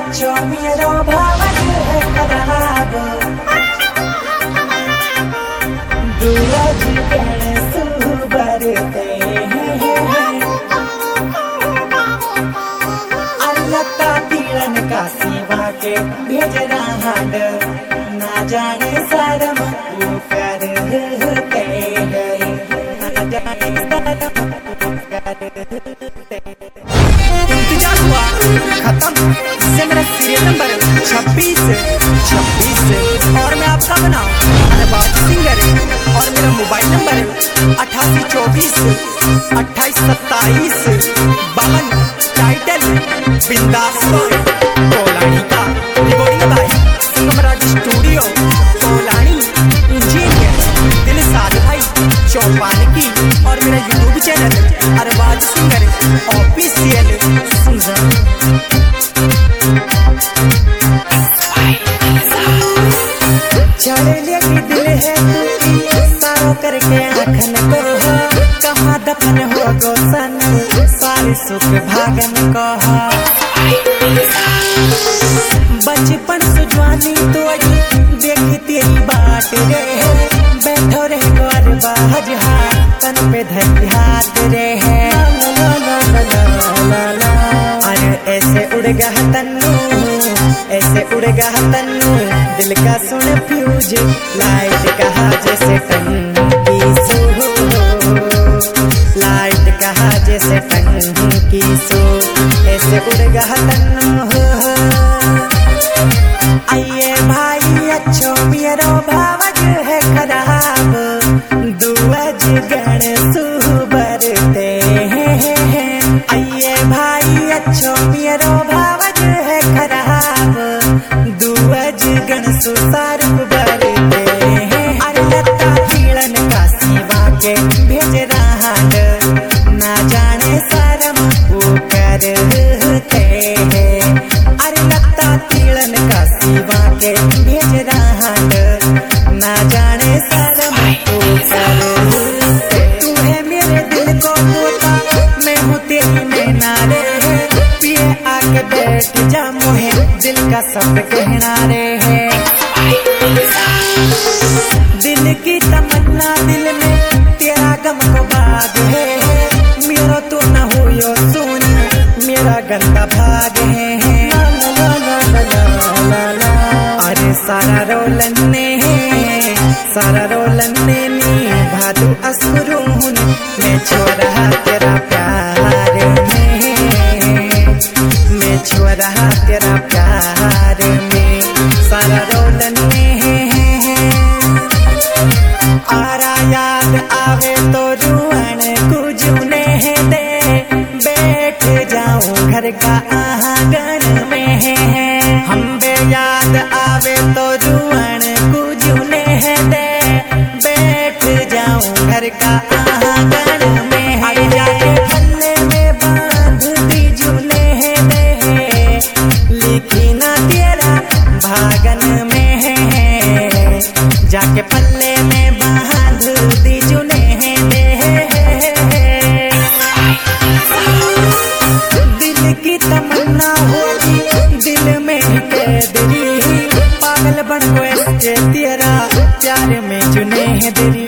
अच्छो मेरो भावज है खराब दूरज गणेश बरते अल्लता तिलन का सिवा के भेज रहा ना जाने शर्म वो करते हैं ना जाने शर्म वो करते। इंतजार हुआ खत्म। इससे मेरा सीरियल नंबर 26 और मैं आपका बनाऊं अरबाज सिंगर और मेरा मोबाइल नंबर 8824 2827 52। टाइटल बिंदास कोलानी का recording by Sangamraj studio Kolani. Engineer Dilsad भाई चौपान की और मेरा YouTube channel Arbaz singer official चढ़ले की दिल है सारो करके आँखन को कहाँ दफन हो गोसन सारे सुख भागन को बचपन सुजवानी तोड़ी देखी तेरी बाट रे बैठो रे गौर बाज तन पे धरी हाथ रे है अरे ऐसे उड़ गया तन्नू ऐसे उड़ गया तन्नू दिल का सुन फ्यूज लाइट कहा जैसे टंकी सो लाइट कहा जैसे टंकी सो ऐसे उड़ गया तन्नू। आइए भाई अच्छो मेरो भावज है खराब दुअज गणेश बरते हैं। आइए भाई अच्छो मेरो भावज है खराब दुअज गणेश सारूप बरते हैं। अरे लता तिलन का सिवा के भेज रहा ना जाने शर्म वो करते हैं। अरे लता तिलन का सिवा के भेज रहा ना जाने शर्म वो करते। तू है मेरे दिल को तोता मैं हूँ तेरी नैना रे पिए आके बैठ जा मोहे दिल का सब कहना रे है। दिल की तमन्ना दिल में तेरा गम को बाग है मेरा तो न हो यो सुन मेरा गंदा भाग है। अरे सारा रोलन ने नी भादू असुरून मैं छोड़ा तेरा प्यार में मैं छोड़ा तेरा प्यार में सारा रोलन ने आरा याद आवे तो रुआन कुजूने दे बैठ जाऊं घर का आंगन में हम बे याद आवे तो रुआन कुजूने दे बैठ जाऊं घर का आंगन में। हर जाके पल्ले में बांध दी जूने दे लिखी ना तेरा भागन में जाके पल्ले में बांध दी जूने दे। दिल की तमन्ना होगी दिल में कैद रही पागल बन के तेरा प्यार में जुने दरी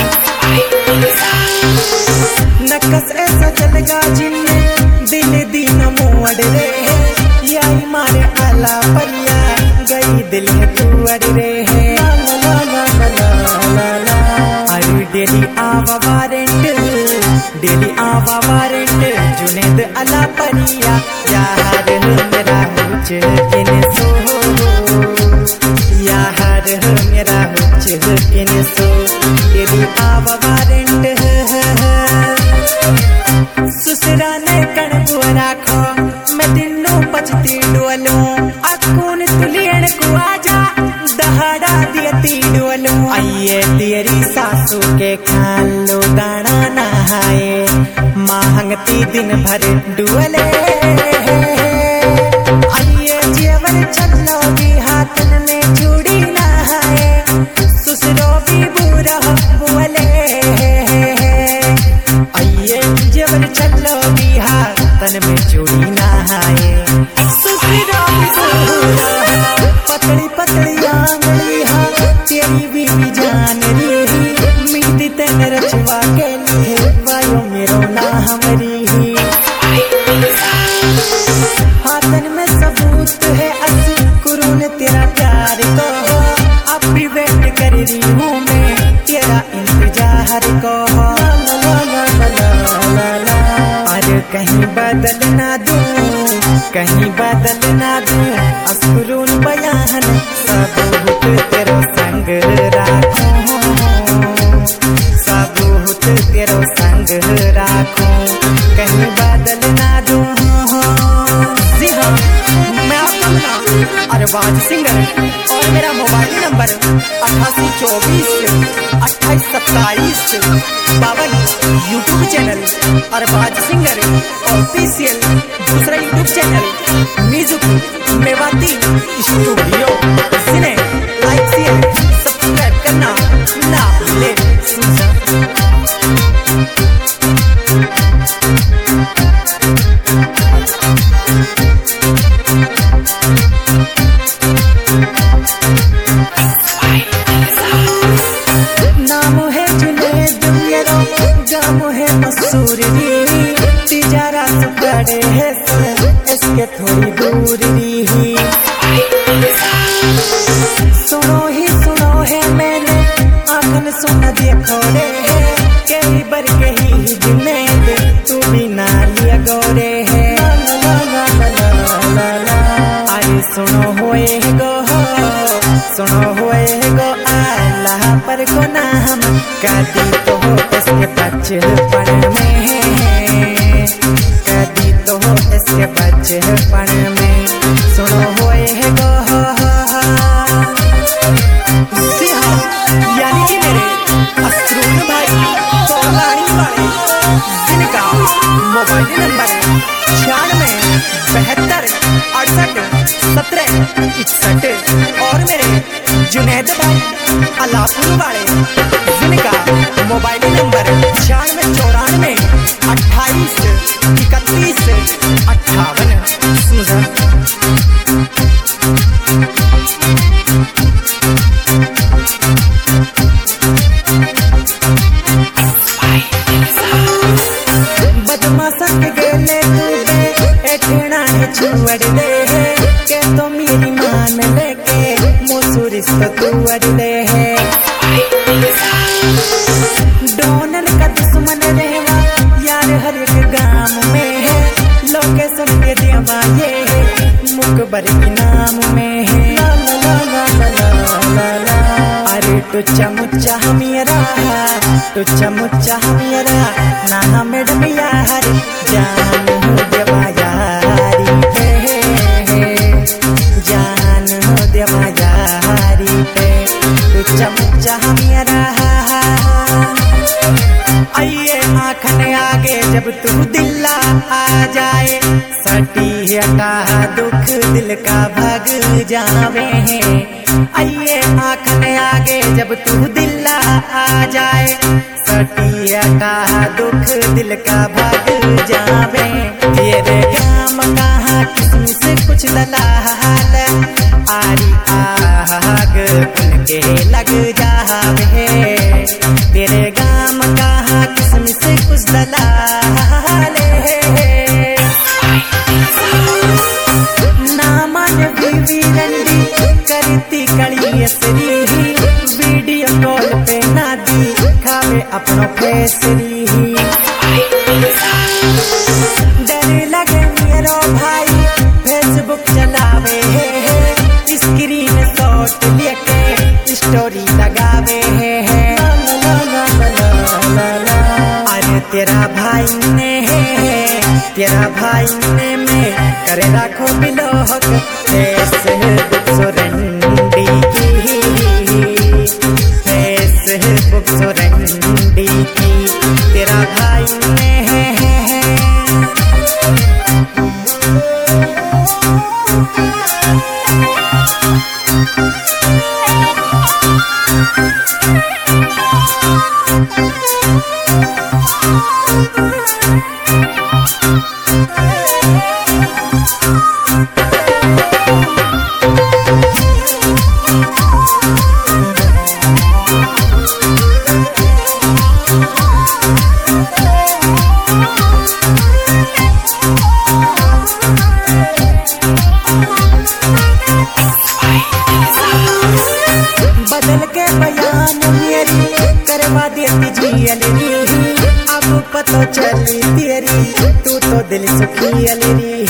नकस ऐसा चलगा जिन्ने दिल दीन मोड़ रे याई मारे आला परिया गई दिल है तू अड़ रे है। अरे डेली आवा वारंट जुनेद अला परिया यार मेरा हुच किन सो यार मेरा हुच किन सो डेली आवा वारंट सुसरा ने कण बुआ राखो मैं दिनों पचती डोलूं अकून तुलियन को आजा दहाड़ा दियती डोलूं। आइए तेरी सासू के खान लो दाना नहाए मांगती दिन भर डुअले। आइए जेवर चलो भी हाथन में चूड़ी नहाए सुसरो भी बुरा बोले। आइए जेवर चलो भी हाथन में चूड़ी नहाए सुसरो भी हाथन में सबूत है अस्कुरून तेरा प्यार को, अब भी वेट कर रही हूँ मैं तेरा इंतजार को। अरे कहीं बदल ना दूं, कहीं बदल ना दूं अस्कुरून बयान, सबूत तेरा संग राखूं, सबूत तेरा संग राखूं, कहीं बदल ना दूं। जी हाँ, मैं आपका नाम अरबाज सिंगर और मेरा mobile number 8824282752। YouTube channel Arbaz singer official, दूसरा YouTube channel music Mewati studio. जिन्हें लाइक शेयर सब्सक्राइब करना ना भूले। नाम है जुनैद मेरो, गाम है मसूरी, तिजारा से बड़े है इसके थोड़ी दूर रही। सुनो है मैंने आंखन सुन देखो रे, कई बर कही जुनैद तू भी ना लिया गोरे है। अरे सुनो होए गो अल्लाह पर को नाम, कदी तो हो इसके बचपन में, कदी तो हो इसके बचपन में। सुनो होए गो यानी कि मेरे अस्कुरून भाई कोलानी वाले, जिनका मोबाइल नंबर 9672681761, और मेरे जुनैद भाई अलापुर वाले, जिनका मोबाइल नंबर 963138। बदमाशन के गेले कूदे एठना है छुअड़ दे है, के तो मेरी मान लेके मोसुरिस तो तुअड़ दे है। डोनन का दुश्मन रहवा यार हर एक गांव में है, लोकेशन के देवा ये है मुकबर के नाम में है। अरे टुच्चा मुच्चा हमेरा, टुच्चा मुच्चा हमेरा ना मैडम यार, जान हो देवा यारी है, जान हो देवा यारी है। टुच्चा मुच्चा हमेरा आइए आँखन आगे जब तू दिल्ला आ जाए, सटी हटा दुख दिल का भग जावे हैं। आइए आँखन आगे जब तू दिल्ला आ जाए, सटी हटा दुख दिल का भग जावे। तेरे गाम कहाँ किसमिस कुछ दलाल, आरी आग उनके लग जावे। तेरे गाम कहाँ किसमिस कुछ दलाल, नामन बीवी रंडी करती कड़ी असरी, वीडियो कॉल पे ना दी खावे अपनो फेसरी। डर लगे मेरो भाई फेसबुक चलावे है, स्क्रीन शॉट लेके स्टोरी लगावे है। अरे तेरा भाई ने में करे राखो बिलोक, फेसबुक सोरंडी की, फेसबुक सोरंडी की, तेरा भाई ने दिल सुखी अलरी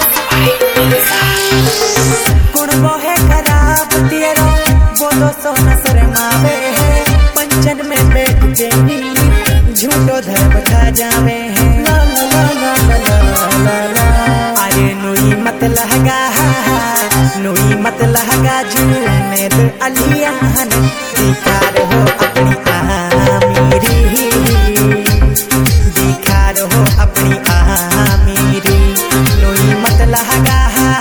गुण वो है खराब तेरा वो तो सोना शर्मावे है पंचन में बैठ के झूठो धर्म खा जावे है अरे नुई मत लहगा जुनेद अलियान दिखार हो अपनी आमीरी दिखार हो अपनी आमीरी नुई मत लहगा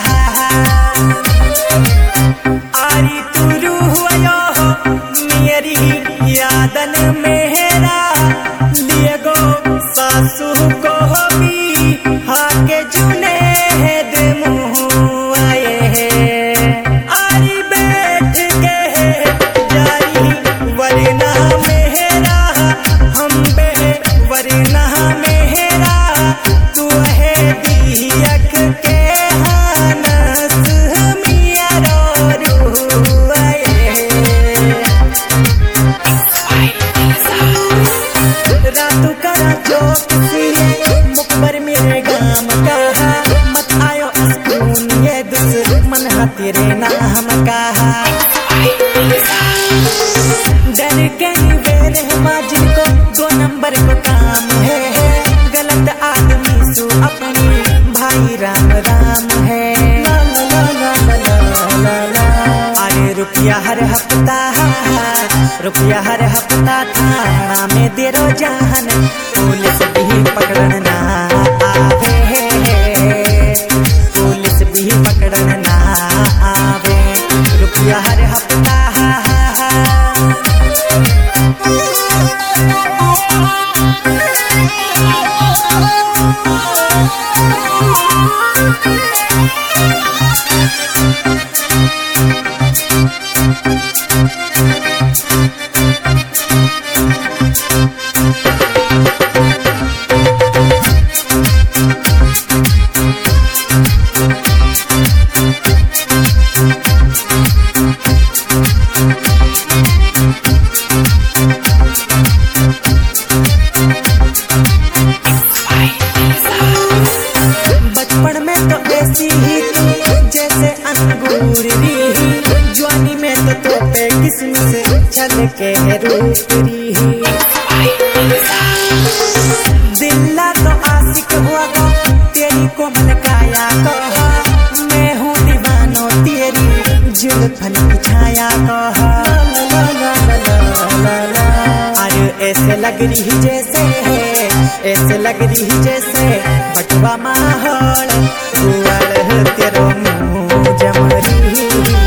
आरी तू रूह हो मेरी यादन मेरा लिए गो सासू को भी हाके जुने तेरे नाम कहा डर के बेरे जिनको 2 नंबर को काम है गलत आदमी सु अपनी भाई राम राम है अरे रुपया हर हफ्ता थाना में दे रो जान पुलिस भी पकड़न ना आवे पुलिस भी पकड़न ना आवे रुपया हर हफ्ता बचपन में तो ऐसी ही तू जैसे अंगूर री जवानी में तो तोपे किस्मत चल के रूप री दिल्ला तो आशिक हुआ गो तेरी कोमल काया को मैं हूँ दीवानो तेरी जुल्फन की छाया को अरे ऐसे लग रही जैसे बटुआ माहौल गुआल तेरो मुँह जमरी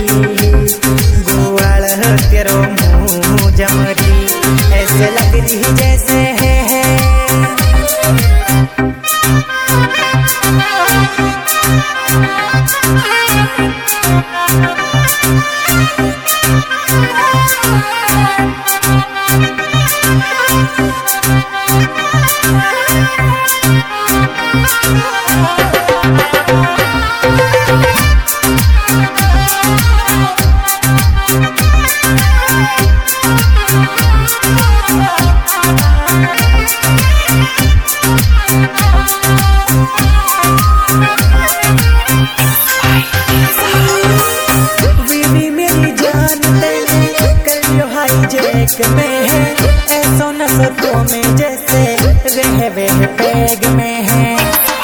गुआल तेरो मुँह जमरी ऐसे लग रही जैसे है में है ऐसो नसतों में जैसे रहवे पैग में है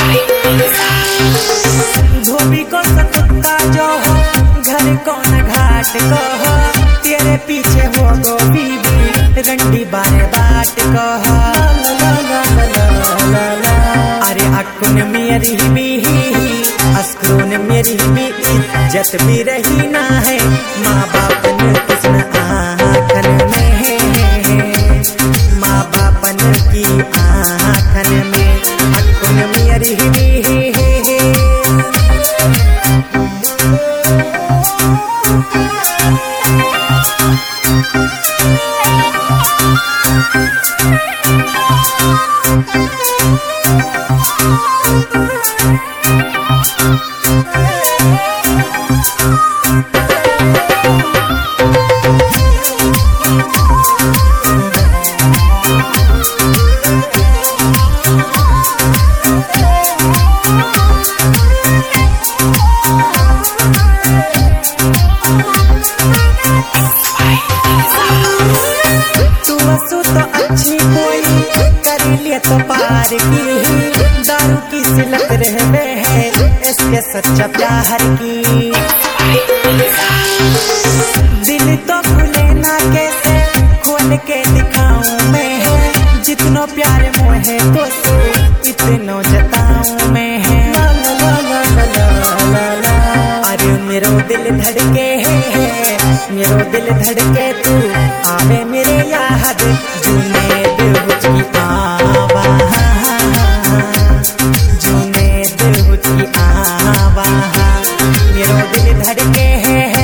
धोबी को सकुत्ता जो हो घर कौन घाट को हो तेरे पीछे हो गो बीबी रंडी बारे बाट को हो अरे अकुन मेरी भी अस्क्रून मेरी भी इज्जत भी रही ना है माँ बाप ने किसने आँखन में माँ बापन की आँखन में अकुन मेरी भी हुए है इसके सच्चा प्यार की। दिल तो खुले ना कैसे खोल के दिखाऊं मैं है, जितनो प्यार मोहे तो इतनो जताऊं मैं है। अरे मेरो दिल धड़के है, मेरो दिल धड़के तू आवे मेरे याद, जुनेद हुची आवा, जुनेद हुची आवा, मेरो दिल धड़के है।